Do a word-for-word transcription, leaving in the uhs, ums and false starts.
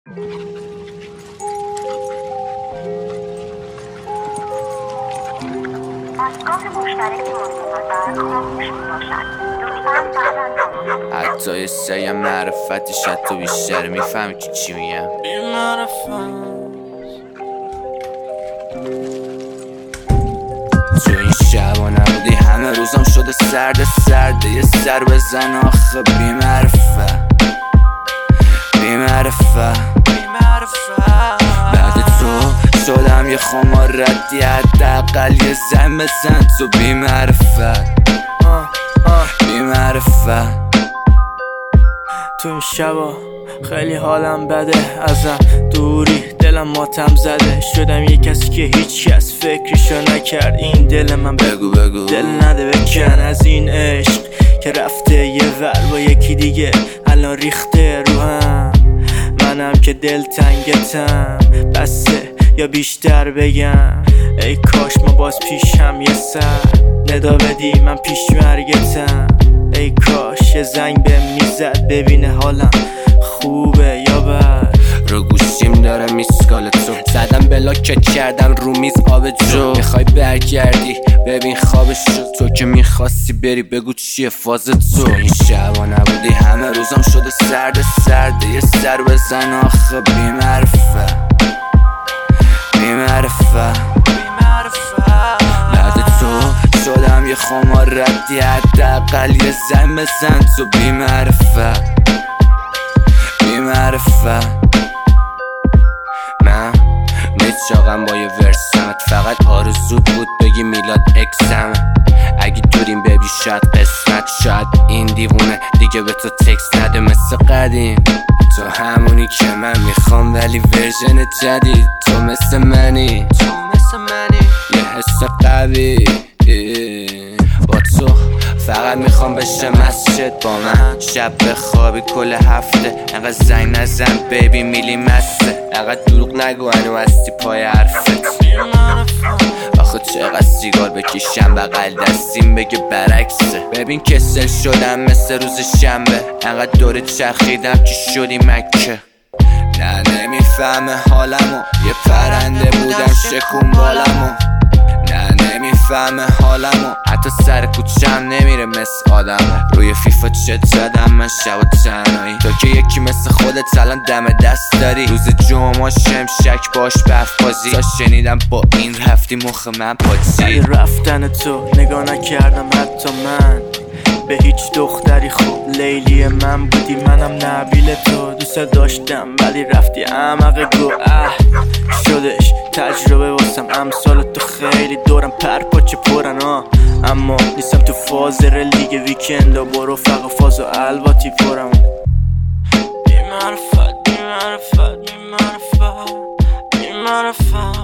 حتی یه سری معرفتی شد تو بیشتر میفهمی که چی میگم. بی معرفت تو این شبا نبودی همه روزم شده سرد سرده یه سر بزن آخه بی معرفت بی معرفت بعد تو شدم یه خمار ردی حداقل یه زن بزن تو بی معرفت بی معرفت تو این شبا خیلی حالم بده ازم دوری دلم ماتم زده شدم یه کسی که هیچ کس فکرشو نکرد این دل من بگو بگو دل نده بکن از این عشق که رفته یه ور با یکی دیگه الان ریخته رو هم منم که دل تنگتم بسه یا بیشتر بگم ای کاش ما باز پیشم یه سر ندا بدی من پیش مرگتم ای کاش یه زنگ بهم میزد ببینه حالم خوبه یا بد رو گوشیم داره میسکال تو زدم بلاکت کردم رو میز آب جو میخوای برگردی ببین خوابش شد تو که میخواستی بری بگو چیه فاز تو این شبا نبودی همه روزم شده سرد سرده یه سر بزن آخه بی معرفت بی معرفت بعد تو شدم یه خمار ردی حداقل یه زن بزن تو بی معرفت بی معرفت من میچاقم با یه ورسمت فقط آرزود بود بگی میلاد اکسمه اگه دوریم ببی شاید قسمت شاید این دیوونه دیگه به تو تکس نده مثل قدیم تو همونی که من میخوام ولی ورژن جدید تو مثل منی تو مثل منی یه حس قوی با تو فقط میخوام بشه مسجد با من شب بخوابی کل هفته انقدر زنگ نزن بیبی میلی مسته انقدر دروغ نگو هنو هستی پای حرفت آخه چقدر سیگار بکشم بغل دستیم بگه برعکسه ببین کسل شدم مثل روز شنبه انقدر دور چرخیدم که شدی مکه نه نمیفهمه حالمو یه پرنده بودم شکون بالمو نه نمیفهمه حالمو حتی سر کوچم نمیره مثل آدمو روی فیفا چت زدم من شب و تنهایی تو که یکی مثل خودت الان دم دست داری روز جمعه شم شک باش بف بازی تا شنیدم با این رفتی مخ من پاچی رفتن تو نگاه نکردم حتی من به هیچ دختری خوب لیلی من بودی منم نبیل تو دوست داشتم ولی رفتی احمق گو اه شدش تجربه واسم امثال تو خیلی دورم پر پاچه پرن ها اما نیستم تو فاز رل دیگه ویکند و با رفقا فاز و الواتی پرم بی معرفت بی معرفت بی معرفت بی معرفت